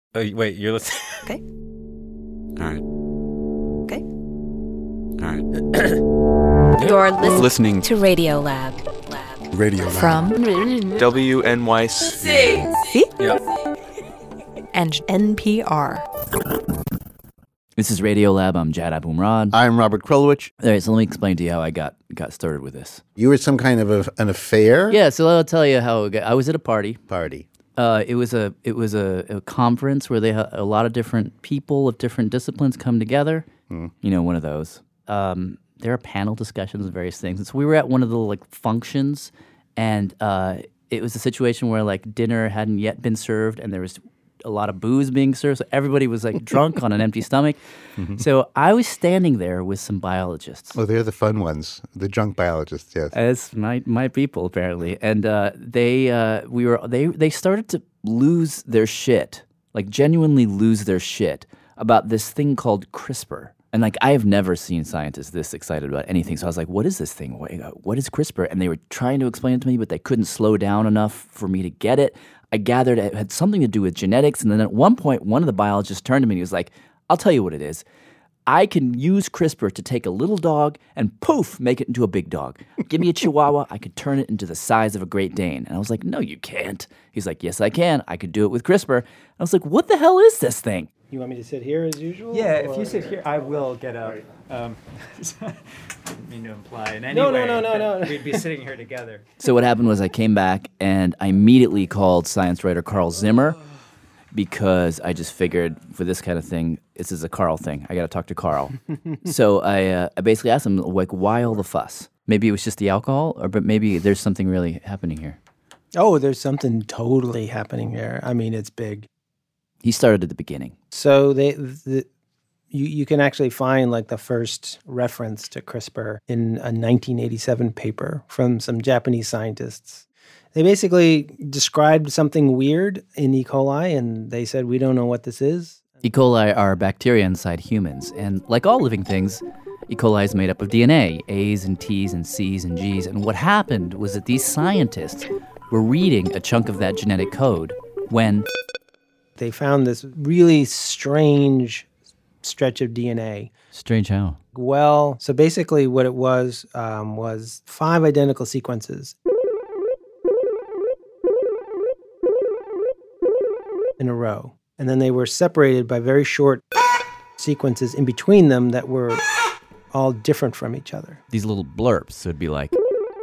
Oh, wait, you're listening? Okay. All right. Okay. All right. You're Listening to Radio Lab. Radio Lab. From WNYC. Yeah. and NPR. This is Radio Lab. I'm Jad Abumrad. I'm Robert Krulwich. All right, so let me explain to you how I got started with this. You were some kind of an affair? Yeah, so I'll tell you how I was at a party. It was a conference where they had a lot of different people of different disciplines come together. You know, one of those. There are panel discussions of various things. And so we were at one of the functions, and it was a situation where dinner hadn't yet been served, and there was a lot of booze being served, so everybody was drunk on an empty stomach. So I was standing there with some biologists. Oh, they're the fun ones, the drunk biologists. Yes, As my people apparently, and they started to lose their shit, genuinely lose their shit about this thing called CRISPR. And I have never seen scientists this excited about anything. So I was like, what is this thing? What is CRISPR? And they were trying to explain it to me, but they couldn't slow down enough for me to get it. I gathered it had something to do with genetics. And then at one point, one of the biologists turned to me and he was like, I'll tell you what it is. I can use CRISPR to take a little dog and poof, make it into a big dog. Give me a Chihuahua, I could turn it into the size of a Great Dane. And I was like, no, you can't. He's like, yes, I can. I could do it with CRISPR. I was like, what the hell is this thing? You want me to sit here as usual? Yeah, or? if you sit here, I will get up. Didn't mean to imply in any No. way that we'd be sitting here together. So what happened was I came back and I immediately called science writer Carl Zimmer because I just figured for this kind of thing, this is a Carl thing. I got to talk to Carl. So I basically asked him, why all the fuss? Maybe it was just the alcohol, but maybe there's something really happening here. Oh, there's something totally happening here. I mean, it's big. He started at the beginning. So you can actually find the first reference to CRISPR in a 1987 paper from some Japanese scientists. They basically described something weird in E. coli, and they said, we don't know what this is. E. coli are bacteria inside humans, and like all living things, E. coli is made up of DNA, A's and T's and C's and G's, and what happened was that these scientists were reading a chunk of that genetic code when they found this really strange stretch of DNA. Strange how? Well, so basically what it was 5 identical sequences in a row. And then they were separated by very short sequences in between them that were all different from each other. These little blurps, so it'd be like...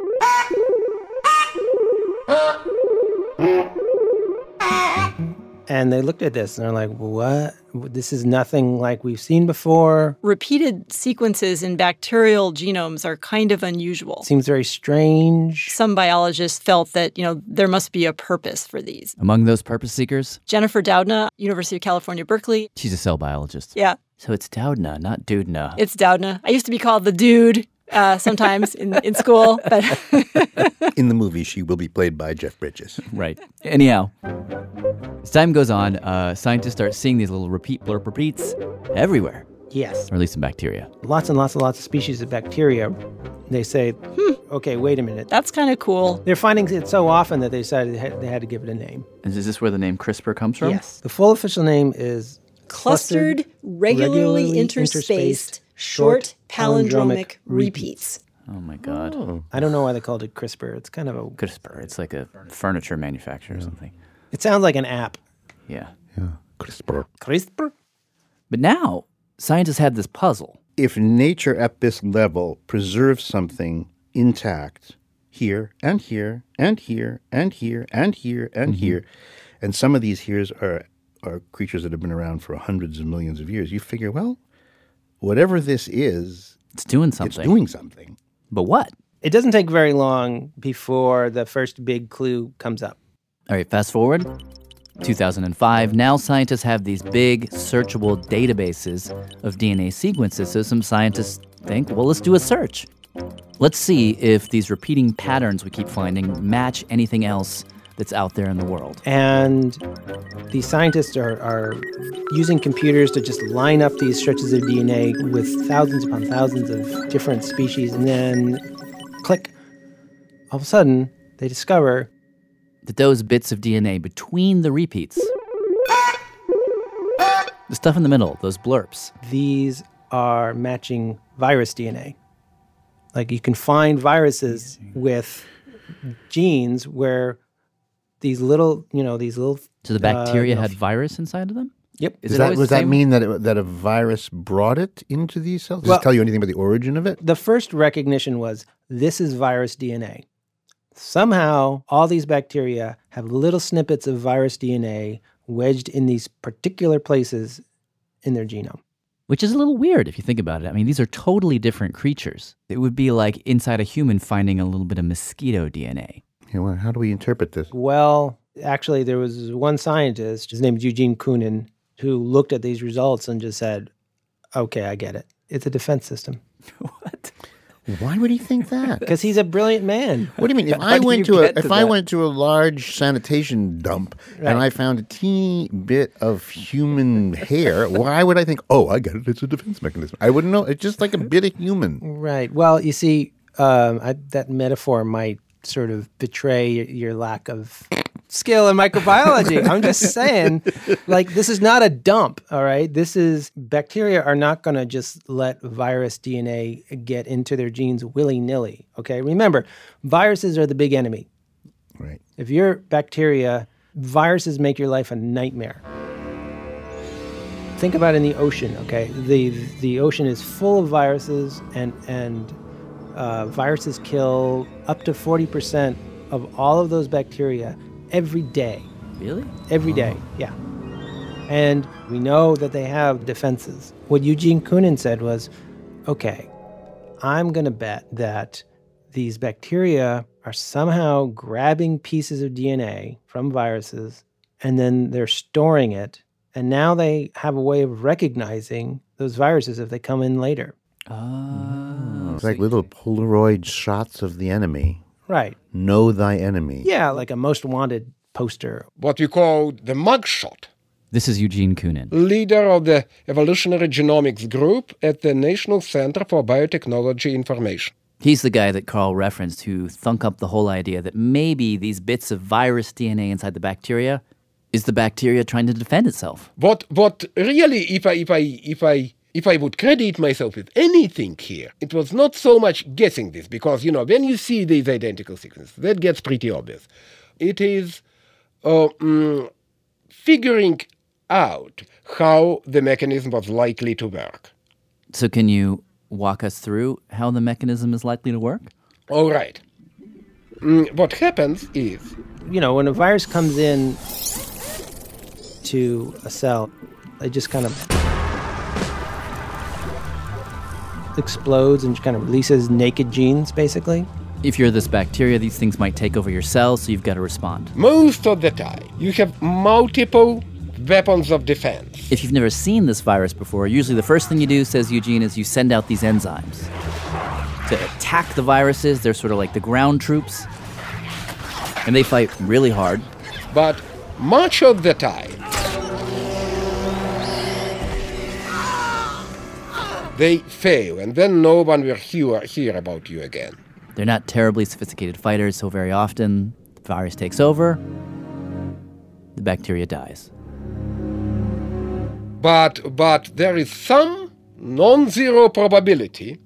And they looked at this and they're like, what? This is nothing like we've seen before. Repeated sequences in bacterial genomes are kind of unusual. Seems very strange. Some biologists felt that, there must be a purpose for these. Among those purpose seekers? Jennifer Doudna, University of California, Berkeley. She's a cell biologist. Yeah. So it's Doudna, not Doudna. It's Doudna. I used to be called the dude sometimes in school. But In the movie, she will be played by Jeff Bridges. Right. Anyhow, as time goes on, scientists start seeing these little repeat blurp repeats everywhere. Yes. Or at least in bacteria. Lots and lots and lots of species of bacteria. They say, okay, wait a minute. that's kind of cool. They're finding it so often that they decided they had to give it a name. And is this where the name CRISPR comes from? Yes. The full official name is Clustered, regularly interspaced, short palindromic repeats. Oh, my God. Oh. I don't know why they called it CRISPR. It's kind of a... CRISPR. It's like a furniture manufacturer or something. It sounds like an app. Yeah. Yeah, CRISPR. CRISPR? But now, scientists have this puzzle. If nature at this level preserves something intact here and here and here and here and here and here, and some of these heres are creatures that have been around for hundreds of millions of years, you figure, well, whatever this is, It's doing something. it's doing something. But what? It doesn't take very long before the first big clue comes up. All right, fast forward. 2005. Now scientists have these big searchable databases of DNA sequences. So some scientists think, well, let's do a search. Let's see if these repeating patterns we keep finding match anything else that's out there in the world. And these scientists are using computers to just line up these stretches of DNA with thousands upon thousands of different species. And then, click, all of a sudden, they discover that those bits of DNA between the repeats The stuff in the middle, those blurps. These are matching virus DNA. Like you can find viruses with genes where these little. So the bacteria no, had virus inside of them? Yep. Is it always Does the that same? mean that a virus brought it into these cells? Does Well- it tell you anything about the origin of it? The first recognition was this is virus DNA. Somehow, all these bacteria have little snippets of virus DNA wedged in these particular places in their genome. Which is a little weird if you think about it. I mean, these are totally different creatures. It would be like inside a human finding a little bit of mosquito DNA. Yeah, well, how do we interpret this? Well, actually, there was one scientist, his name is Eugene Koonin, who looked at these results and just said, okay, I get it. It's a defense system. What? Why would he think that? Because he's a brilliant man. What do you mean? If How I do went you to get to I that? went to a large sanitation dump and I found a teeny bit of human hair, why would I think, oh, I get it, it's a defense mechanism? I wouldn't know. It's just like a bit of human. Right. Well, you see, that metaphor might sort of betray your lack of skill in microbiology. I'm just saying, like, this is not a dump, all right? Bacteria are not going to just let virus DNA get into their genes willy-nilly, okay? Remember, viruses are the big enemy. Right. If you're bacteria, viruses make your life a nightmare. Think about in the ocean, okay? The ocean is full of viruses, and viruses kill up to 40% of all of those bacteria every day. Really? Every day, yeah. And we know that they have defenses. What Eugene Koonin said was, okay, I'm going to bet that these bacteria are somehow grabbing pieces of DNA from viruses, and then they're storing it, and now they have a way of recognizing those viruses if they come in later. It's like little Polaroid shots of the enemy. Right. Know thy enemy. Yeah, like a most wanted poster. What we call the mugshot. This is Eugene Koonin. Leader of the Evolutionary Genomics Group at the National Center for Biotechnology Information. He's the guy that Carl referenced who thunk up the whole idea that maybe these bits of virus DNA inside the bacteria is the bacteria trying to defend itself. But really, if I would credit myself with anything here, it was not so much guessing this, because, when you see these identical sequences, that gets pretty obvious. It is figuring out how the mechanism was likely to work. So can you walk us through how the mechanism is likely to work? All right. What happens is, When a virus comes in to a cell, it just kind of explodes and kind of releases naked genes, basically. If you're this bacteria, these things might take over your cells, so you've got to respond. most of the time, you have multiple weapons of defense. If you've never seen this virus before, usually the first thing you do, says Eugene, is you send out these enzymes to attack the viruses. They're sort of like the ground troops, and they fight really hard. But much of the time, they fail, and then no one will hear about you again. They're not terribly sophisticated fighters, so very often the virus takes over, the bacteria dies. But there is some non-zero probability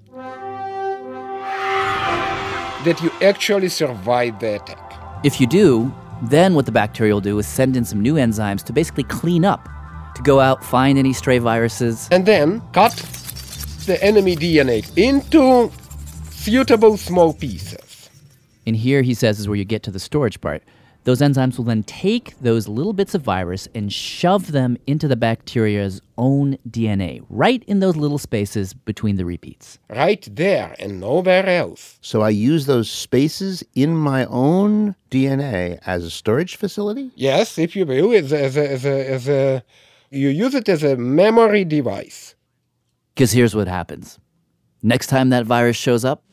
that you actually survive the attack. If you do, then what the bacteria will do is send in some new enzymes to basically clean up, to go out, find any stray viruses. And then cut the enemy DNA into suitable small pieces. And here, he says, is where you get to the storage part. Those enzymes will then take those little bits of virus and shove them into the bacteria's own DNA, right in those little spaces between the repeats. Right there and nowhere else. So I use those spaces in my own DNA as a storage facility? Yes, if you will, you use it as a memory device. Because here's what happens. Next time that virus shows up,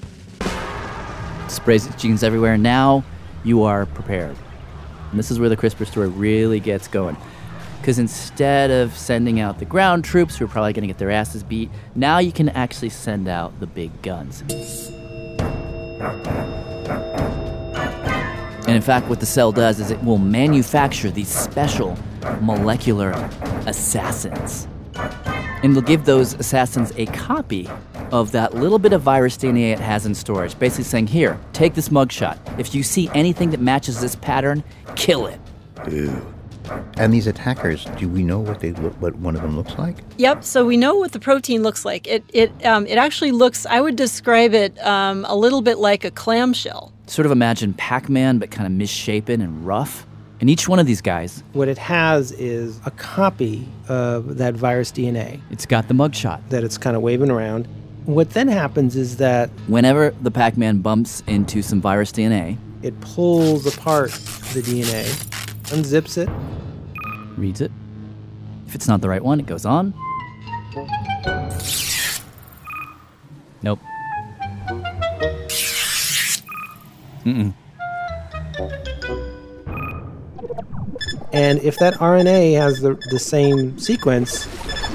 sprays its genes everywhere. Now you are prepared. And this is where the CRISPR story really gets going. Because instead of sending out the ground troops who are probably going to get their asses beat, now you can actually send out the big guns. And in fact, what the cell does is it will manufacture these special molecular assassins. And it'll give those assassins a copy of that little bit of virus DNA it has in storage, basically saying, here, take this mugshot. If you see anything that matches this pattern, kill it. Ew. And these attackers, do we know what one of them looks like? Yep. So we know what the protein looks like. It actually looks, I would describe it a little bit like a clamshell. Sort of imagine Pac-Man, but kind of misshapen and rough. And each one of these guys, What it has is a copy of that virus DNA it's got the mugshot. that it's kind of waving around. What then happens is that Whenever the Pac-Man bumps into some virus DNA, it pulls apart the DNA, unzips it, reads it. If it's not the right one, it goes on. Nope. Mm-mm. and if that RNA has the same sequence,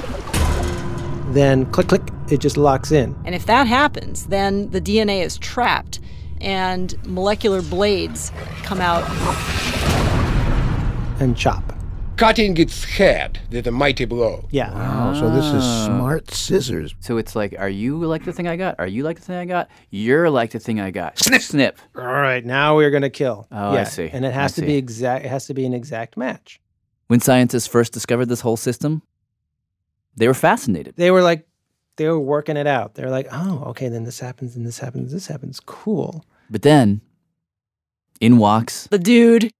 then click, click, it just locks in. And if that happens, then the DNA is trapped and molecular blades come out. And chop. Cutting its head with a mighty blow. Yeah. Wow, so this is smart scissors. So it's like, are you like the thing I got? Are you like the thing I got? You're like the thing I got. Snip, snip. All right, now we're going to kill. Oh, I see. And it has to be exact. It has to be an exact match. When scientists first discovered this whole system, they were fascinated. They were working it out. They're like, oh, okay, then this happens, and this happens, this happens. Cool. But then, in walks The dude.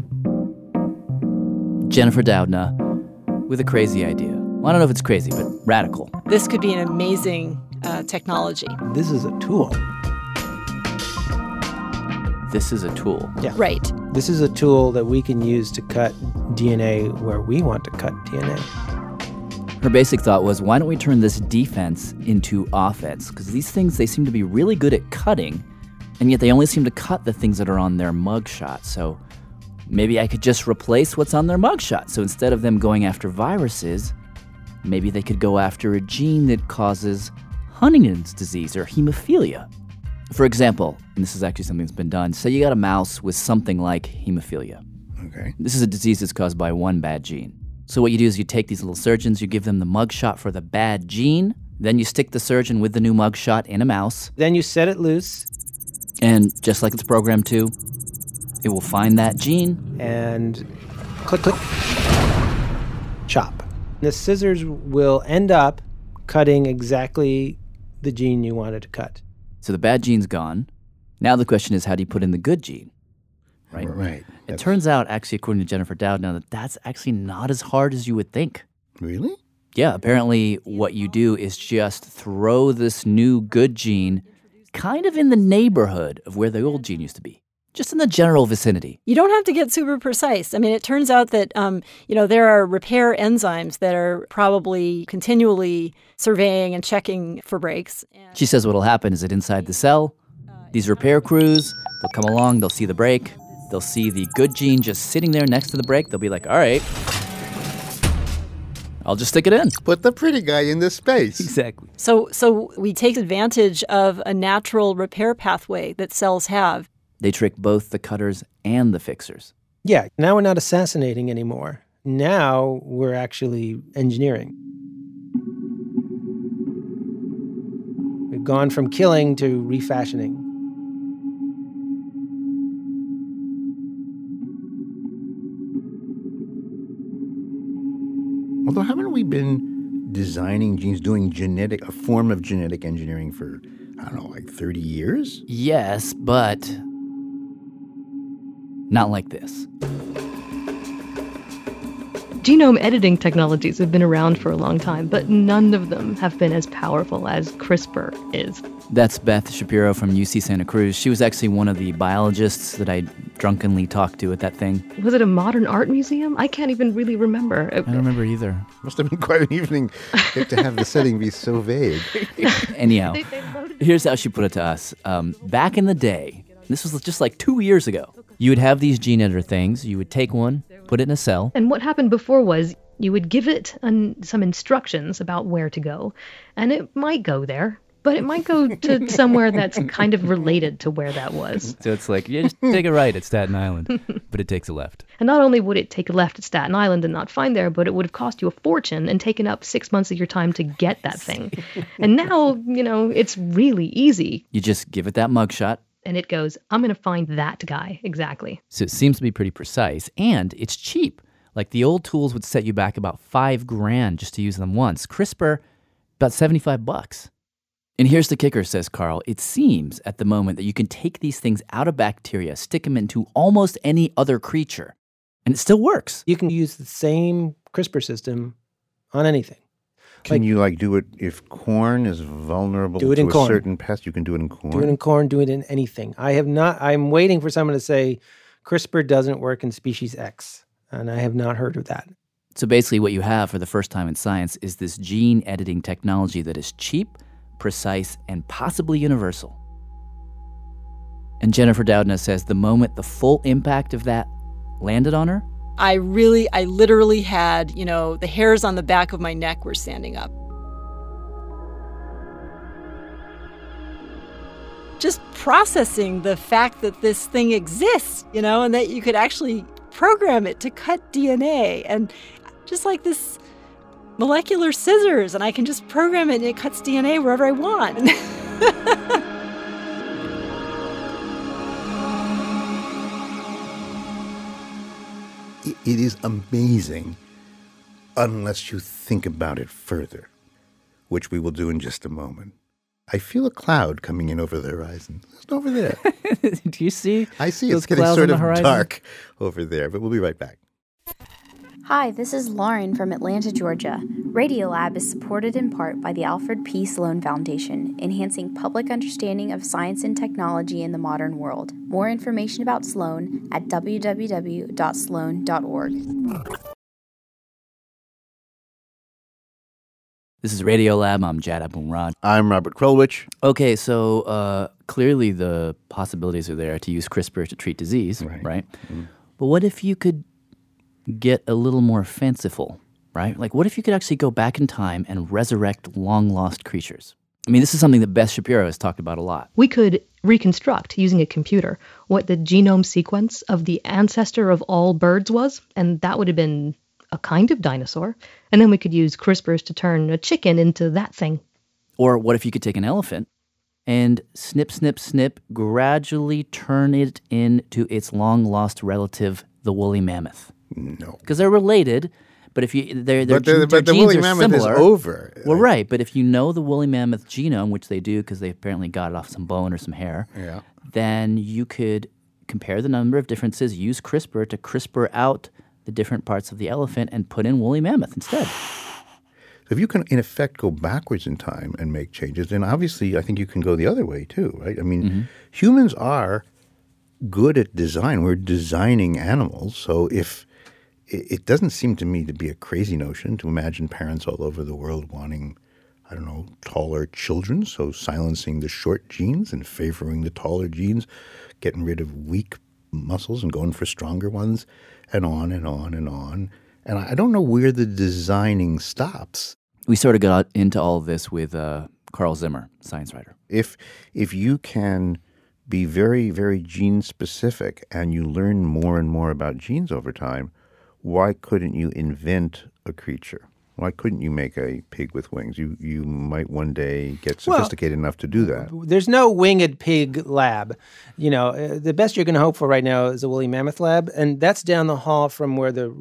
Jennifer Doudna with a crazy idea. Well, I don't know if it's crazy, but radical. This could be an amazing technology. This is a tool. This is a tool. Yeah. Right. This is a tool that we can use to cut DNA where we want to cut DNA. Her basic thought was, why don't we turn this defense into offense? Because these things, they seem to be really good at cutting, and yet they only seem to cut the things that are on their mugshot. So maybe I could just replace what's on their mugshot. So instead of them going after viruses, maybe they could go after a gene that causes Huntington's disease or hemophilia. For example, and this is actually something that's been done, say you got a mouse with something like hemophilia. Okay. This is a disease that's caused by one bad gene. So what you do is you take these little surgeons, you give them the mugshot for the bad gene, then you stick the surgeon with the new mugshot in a mouse, Then you set it loose, and just like it's programmed to, it will find that gene. and click, click, chop. The scissors will end up cutting exactly the gene you wanted to cut. So the bad gene's gone. Now the question is, how do you put in the good gene? Right? Right. It turns out, actually, according to Jennifer Doudna, that that's actually not as hard as you would think. Really? Yeah, apparently what you do is just throw this new good gene kind of in the neighborhood of where the old gene used to be. Just in the general vicinity. You don't have to get super precise. I mean, it turns out that, there are repair enzymes that are probably continually surveying and checking for breaks. She says what'll happen is that inside the cell, these repair crews, they'll come along, they'll see the break, they'll see the good gene just sitting there next to the break, they'll be like, all right, I'll just stick it in. Put the pretty guy in this space. Exactly. So we take advantage of a natural repair pathway that cells have. They trick both the cutters and the fixers. Yeah, now we're not assassinating anymore. Now we're actually engineering. We've gone from killing to refashioning. Although haven't we been designing genes, doing a form of genetic engineering for, I don't know, like 30 years? Yes, but not like this. Genome editing technologies have been around for a long time, but none of them have been as powerful as CRISPR is. That's Beth Shapiro from UC Santa Cruz. She was actually one of the biologists that I drunkenly talked to at that thing. Was it a modern art museum? I can't even really remember. I don't remember either. Must have been quite an evening to have the setting be so vague. Anyhow, here's how she put it to us. Back in the day, this was just like 2 years ago, you would have these gene editor things. You would take one, put it in a cell. And what happened before was you would give it some instructions about where to go, and it might go there. but it might go to somewhere that's kind of related to where that was. So it's like, you just take a right at Staten Island, but it takes a left. And not only would it take a left at Staten Island and not find there, but it would have cost you a fortune and taken up 6 months of your time to get that thing. And now, it's really easy. You just give it that mugshot. And it goes, I'm going to find that guy. Exactly. So it seems to be pretty precise, and it's cheap. Like the old tools would set you back about $5,000 just to use them once. CRISPR, about $75. And here's the kicker, says Carl. It seems at the moment that you can take these things out of bacteria, stick them into almost any other creature, and it still works. You can use the same CRISPR system on anything. Can you do it if corn is vulnerable to a certain pest? You can do it in corn. Do it in corn. Do it in anything. I'm waiting for someone to say CRISPR doesn't work in species X, and I have not heard of that. So basically, what you have for the first time in science is this gene editing technology that is cheap, precise, and possibly universal. And Jennifer Doudna says the moment the full impact of that landed on her, I literally had, the hairs on the back of my neck were standing up. Just processing the fact that this thing exists, and that you could actually program it to cut DNA, and just like this molecular scissors, and I can just program it and it cuts DNA wherever I want. It is amazing unless you think about it further, which we will do in just a moment. I feel a cloud coming in over the horizon. It's over there. Do you see? I see those it's getting clouds sort on of the horizon? dark over there, but we'll be right back. Hi, this is Lauren from Atlanta, Georgia. Radiolab is supported in part by the Alfred P. Sloan Foundation, enhancing public understanding of science and technology in the modern world. More information about Sloan at www.sloan.org. This is Radiolab. I'm Jad Abumrad. I'm Robert Krulwich. Okay, so clearly the possibilities are there to use CRISPR to treat disease, right? Mm-hmm. But what if you could get a little more fanciful, right? Like, what if you could actually go back in time and resurrect long-lost creatures? I mean, this is something that Beth Shapiro has talked about a lot. We could reconstruct, using a computer, what the genome sequence of the ancestor of all birds was, and that would have been a kind of dinosaur. And then we could use CRISPRs to turn a chicken into that thing. Or what if you could take an elephant and snip, snip, snip, gradually turn it into its long-lost relative, the woolly mammoth? No. Because they're related, but if you their the genes woolly are mammoth similar, is over. Well, right, but if you know the woolly mammoth genome, which they do because they apparently got it off some bone or some hair, then you could compare the number of differences, use CRISPR to CRISPR out the different parts of the elephant and put in woolly mammoth instead. So if you can, in effect, go backwards in time and make changes, then obviously I think you can go the other way too, right? I mean, humans are good at design. We're designing animals, so if it doesn't seem to me to be a crazy notion to imagine parents all over the world wanting, I don't know, taller children, so silencing the short genes and favoring the taller genes, getting rid of weak muscles and going for stronger ones, and on and on and on. And I don't know where the designing stops. We sort of got into all of this with Carl Zimmer, science writer. If you can be very, very gene specific and you learn more and more about genes over time, why couldn't you invent a creature? Why couldn't you make a pig with wings? You might one day get sophisticated enough to do that. There's no winged pig lab. The best you're going to hope for right now is a woolly mammoth lab, and that's down the hall from where the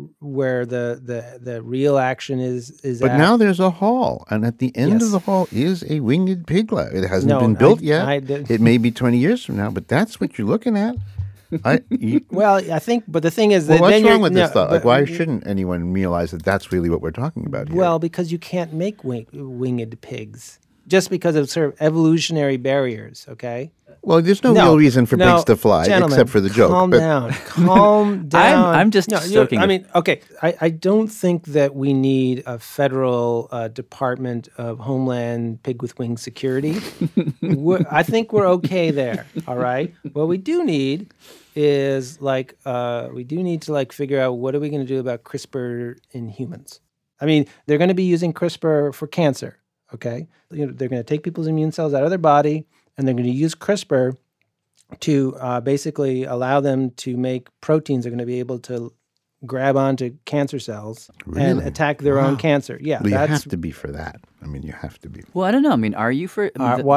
real action is. But now there's a hall, and at the end of the hall is a winged pig lab. It hasn't been built yet. It may be 20 years from now, but that's what you're looking at. I think, but the thing is that what's wrong with this thought? Like, why shouldn't anyone realize that that's really what we're talking about here? Well, because you can't make winged pigs just because of sort of evolutionary barriers. Okay. Well, there's no real reason for pigs to fly, except for the joke. Calm down. Calm down. I'm just joking. I mean, okay, I don't think that we need a federal Department of Homeland Pig with Wings Security. I think we're okay there, all right? What we do need is, to figure out what are we going to do about CRISPR in humans. I mean, they're going to be using CRISPR for cancer. okay? They're going to take people's immune cells out of their body, and they're going to use CRISPR to basically allow them to make proteins that are going to be able to grab onto cancer cells and attack their own cancer. Yeah, well, you have to be for that. I mean, you have to be. Well, I don't know. I mean, are you for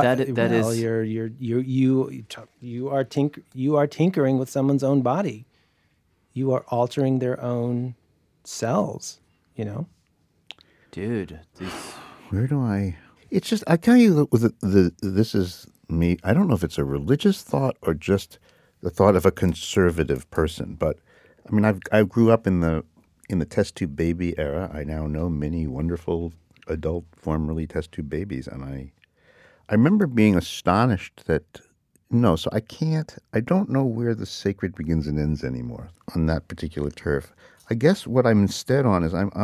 you are tinkering with someone's own body. You are altering their own cells. Dude. Where do I? It's just I tell you this is me. I don't know if it's a religious thought or just the thought of a conservative person, but. I mean, I grew up in the test tube baby era. I now know many wonderful adult, formerly test tube babies, and I remember being astonished that so I don't know where the sacred begins and ends anymore on that particular turf. I guess what I'm instead on is I'm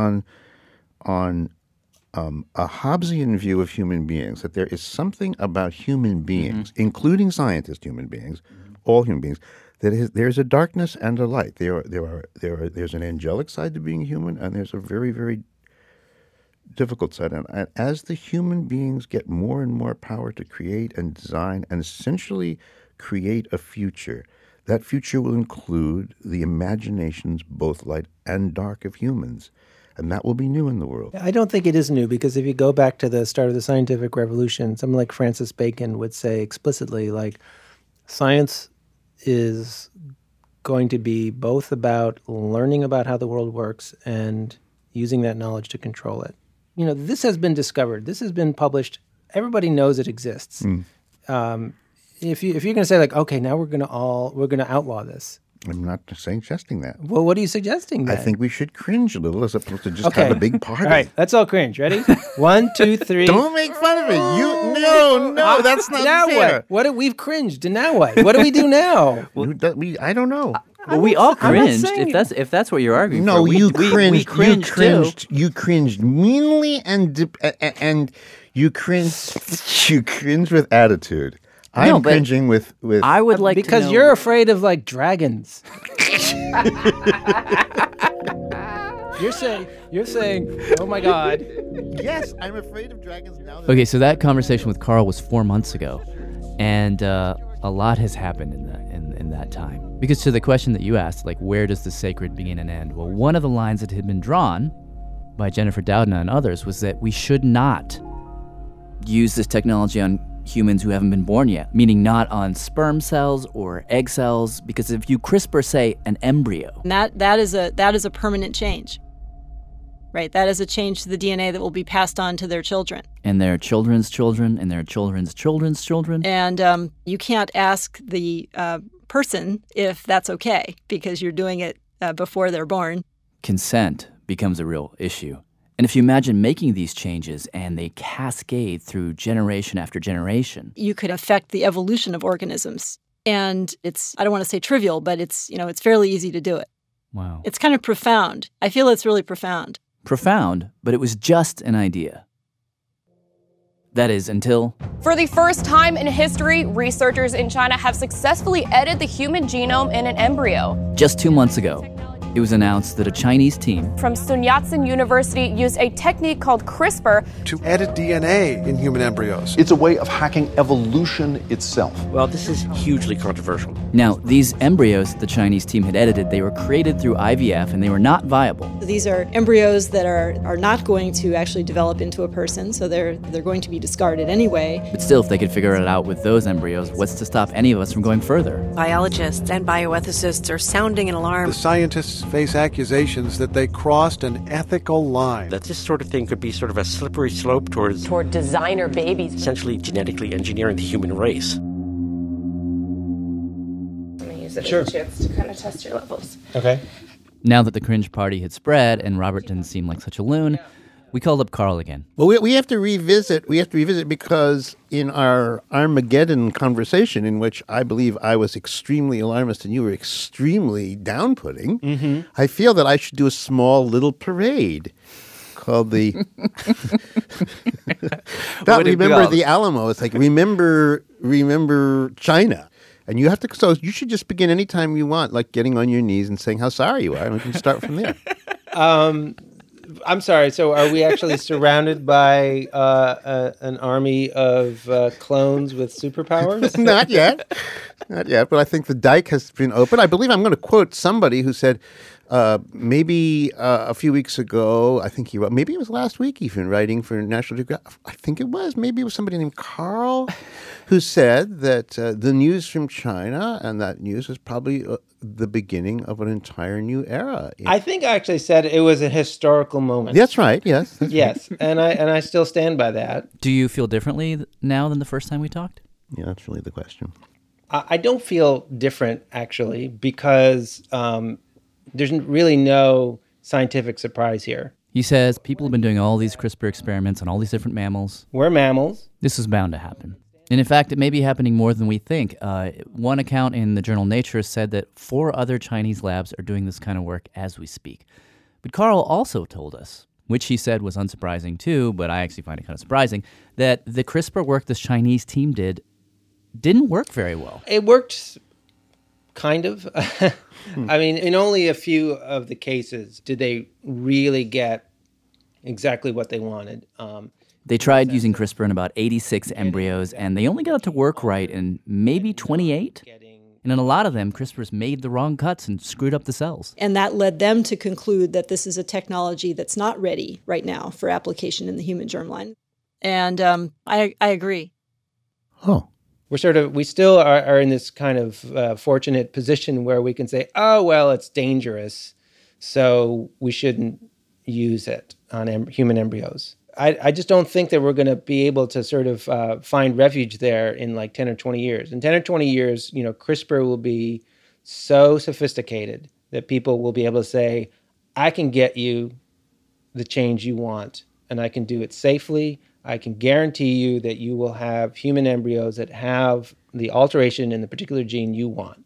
on a Hobbesian view of human beings, that there is something about human beings, including scientist human beings, all human beings. There's a darkness and a light. There's an angelic side to being human, and there's a very, very difficult side. And as the human beings get more and more power to create and design and essentially create a future, that future will include the imaginations, both light and dark, of humans. And that will be new in the world. I don't think it is new, because if you go back to the start of the scientific revolution, someone like Francis Bacon would say explicitly, like, science is going to be both about learning about how the world works and using that knowledge to control it. This has been discovered. This has been published. Everybody knows it exists. If you're going to say, like, okay, now we're going to outlaw this. I'm not suggesting that. Well, what are you suggesting then? I think we should cringe a little as opposed to just have a big party. All right, let's all cringe. Ready? 1, 2, 3. Don't make fun of it. No, that's not now fair. What? We've cringed, and now what? What do we do now? I don't know. Well, we all cringed. If that's what you're arguing for. No, you cringed. We cringed. You cringed meanly and you cringed with attitude. I'm cringing with. I would like because to know... you're afraid of like dragons. You're saying, oh my God. Yes, I'm afraid of dragons now. Okay, so that conversation with Carl was 4 months ago, and a lot has happened in that time. Because to the question that you asked, like, where does the sacred begin and end? Well, one of the lines that had been drawn by Jennifer Doudna and others was that we should not use this technology on humans who haven't been born yet, meaning not on sperm cells or egg cells, because if you CRISPR, say, an embryo, that is a permanent change, right? That is a change to the DNA that will be passed on to their children and their children's children and their children's children's children. And you can't ask the person if that's okay because you're doing it before they're born. Consent becomes a real issue. And if you imagine making these changes and they cascade through generation after generation, you could affect the evolution of organisms. And it's, I don't want to say trivial, but it's fairly easy to do it. Wow. It's kind of profound. I feel it's really profound. Profound, but it was just an idea. That is, until... For the first time in history, researchers in China have successfully edited the human genome in an embryo. Just 2 months ago, it was announced that a Chinese team from Sun Yat-sen University used a technique called CRISPR to edit DNA in human embryos. It's a way of hacking evolution itself. Well, this is hugely controversial. Now, these embryos the Chinese team had edited, they were created through IVF and they were not viable. These are embryos that are not going to actually develop into a person, so they're going to be discarded anyway. But still, if they could figure it out with those embryos, what's to stop any of us from going further? Biologists and bioethicists are sounding an alarm. The scientists face accusations that they crossed an ethical line. That this sort of thing could be sort of a slippery slope toward designer babies. Essentially genetically engineering the human race. I'm going to use it as a chance to kind of test your levels. Okay. Now that the cringe party had spread and Robert didn't seem like such a loon, we called up Carl again. Well, we have to revisit. We have to revisit because in our Armageddon conversation, in which I believe I was extremely alarmist and you were extremely down-putting, I feel that I should do a small little parade called the... remember the Alamo. It's like remember China. And you have to. So you should just begin anytime you want, like getting on your knees and saying how sorry you are, and we can start from there. I'm sorry. So are we actually surrounded by an army of clones with superpowers? Not yet. Not yet. But I think the dike has been open. I believe I'm going to quote somebody who said maybe a few weeks ago, I think he wrote, maybe it was last week even, writing for National Geographic. I think it was. Maybe it was somebody named Carl who said that the news from China, and that news was probably the beginning of an entire new era. I think I actually said it was a historical moment. That's right. Yes. That's yes. Right. And I still stand by that. Do you feel differently now than the first time we talked? Yeah, that's really the question. I don't feel different, actually, because there's really no scientific surprise here. He says people have been doing all these CRISPR experiments on all these different mammals. We're mammals. This is bound to happen. And in fact, it may be happening more than we think. One account in the journal Nature said that 4 other Chinese labs are doing this kind of work as we speak. But Carl also told us, which he said was unsurprising too, but I actually find it kind of surprising, that the CRISPR work this Chinese team didn't work very well. It worked kind of. I mean, in only a few of the cases did they really get exactly what they wanted. They tried using CRISPR in about 86 embryos, and they only got it to work right in maybe 28. And in a lot of them, CRISPR's made the wrong cuts and screwed up the cells. And that led them to conclude that this is a technology that's not ready right now for application in the human germline. And I agree. Oh. We still are in this kind of fortunate position where we can say, oh, well, it's dangerous, so we shouldn't use it on human embryos. I just don't think that we're going to be able to sort of find refuge there in like 10 or 20 years. In 10 or 20 years, CRISPR will be so sophisticated that people will be able to say, I can get you the change you want, and I can do it safely. I can guarantee you that you will have human embryos that have the alteration in the particular gene you want.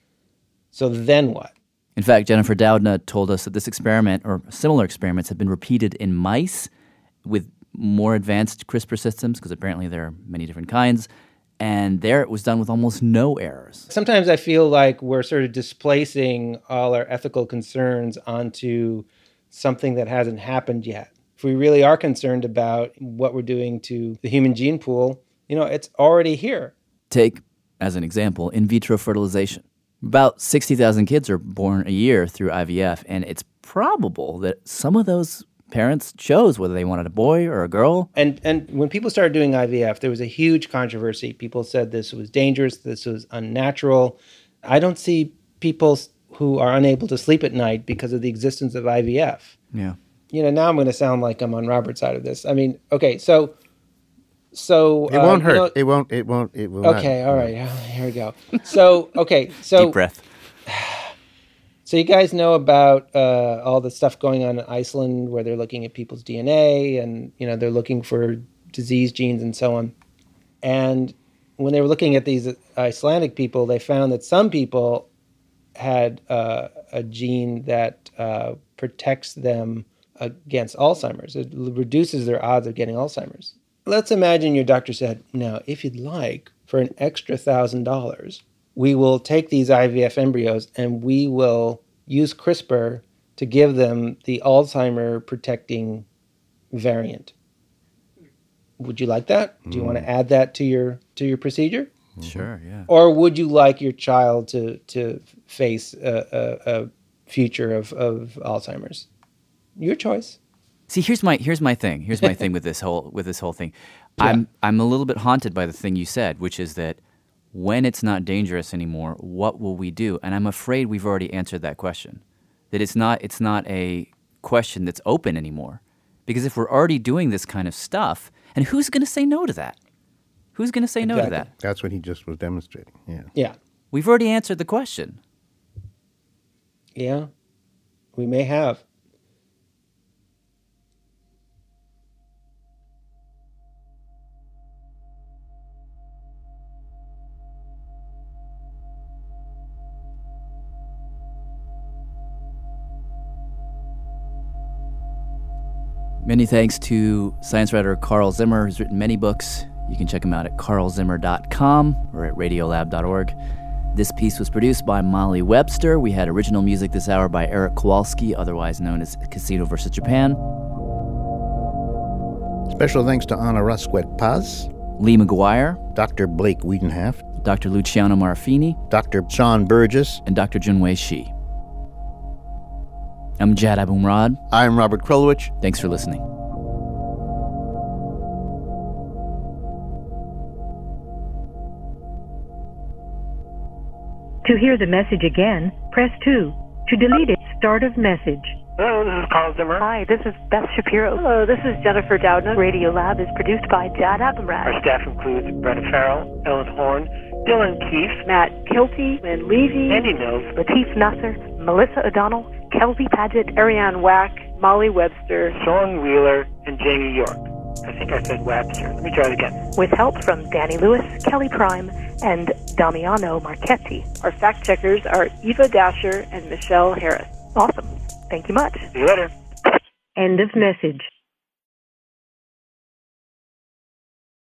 So then what? In fact, Jennifer Doudna told us that this experiment, or similar experiments, have been repeated in mice with more advanced CRISPR systems, because apparently there are many different kinds, and there it was done with almost no errors. Sometimes I feel like we're sort of displacing all our ethical concerns onto something that hasn't happened yet. If we really are concerned about what we're doing to the human gene pool, it's already here. Take, as an example, in vitro fertilization. About 60,000 kids are born a year through IVF, and it's probable that some of those parents chose whether they wanted a boy or a girl. And when people started doing IVF, there was a huge controversy. People said this was dangerous, this was unnatural. I don't see people who are unable to sleep at night because of the existence of IVF. Yeah. Now I'm going to sound like I'm on Robert's side of this. I mean, okay, so it won't hurt. It won't. Okay, all right. Here we go. So deep breath. So you guys know about all the stuff going on in Iceland where they're looking at people's DNA and, they're looking for disease genes and so on. And when they were looking at these Icelandic people, they found that some people had a gene that protects them against Alzheimer's. It reduces their odds of getting Alzheimer's. Let's imagine your doctor said, now, if you'd like, for an extra $1,000, we will take these IVF embryos and we will use CRISPR to give them the Alzheimer protecting variant. Would you like that? Do you want to add that to your procedure? Sure, yeah. Or would you like your child to face a future of Alzheimer's? Your choice. See, here's my thing. Here's my thing with this whole thing. Yeah. I'm a little bit haunted by the thing you said, which is that when it's not dangerous anymore, what will we do? And I'm afraid we've already answered that question. That it's not a question that's open anymore. Because if we're already doing this kind of stuff, and who's going to say no to that? Who's going to say no to that? That's what he just was demonstrating. Yeah. Yeah. We've already answered the question. Yeah. We may have. Many thanks to science writer Carl Zimmer, who's written many books. You can check him out at carlzimmer.com or at radiolab.org. This piece was produced by Molly Webster. We had original music this hour by Eric Kowalski, otherwise known as Casino vs. Japan. Special thanks to Anna Rasquet Paz, Lee McGuire, Dr. Blake Wiedenhaft, Dr. Luciano Marafini, Dr. Sean Burgess, and Dr. Junwei Shi. I'm Jad Abumrad. I'm Robert Krulwich. Thanks for listening. To hear the message again, press 2. To delete it, start of message. Hello, this is Carl Zimmer. Hi, this is Beth Shapiro. Hello, this is Jennifer Doudna. Radio Lab is produced by Jad Abumrad. Our staff includes Brett Farrell, Ellen Horn, Dylan Keefe, Matt Kilty, Lynn Levy, Andy Mills, Latif Nasser, Melissa O'Donnell, Kelby Paget, Ariane Wack, Molly Webster, Sean Wheeler, and Jamie York. I think I said Webster. Let me try it again. With help from Danny Lewis, Kelly Prime, and Damiano Marchetti. Our fact checkers are Eva Dasher and Michelle Harris. Awesome. Thank you much. See you later. End of message.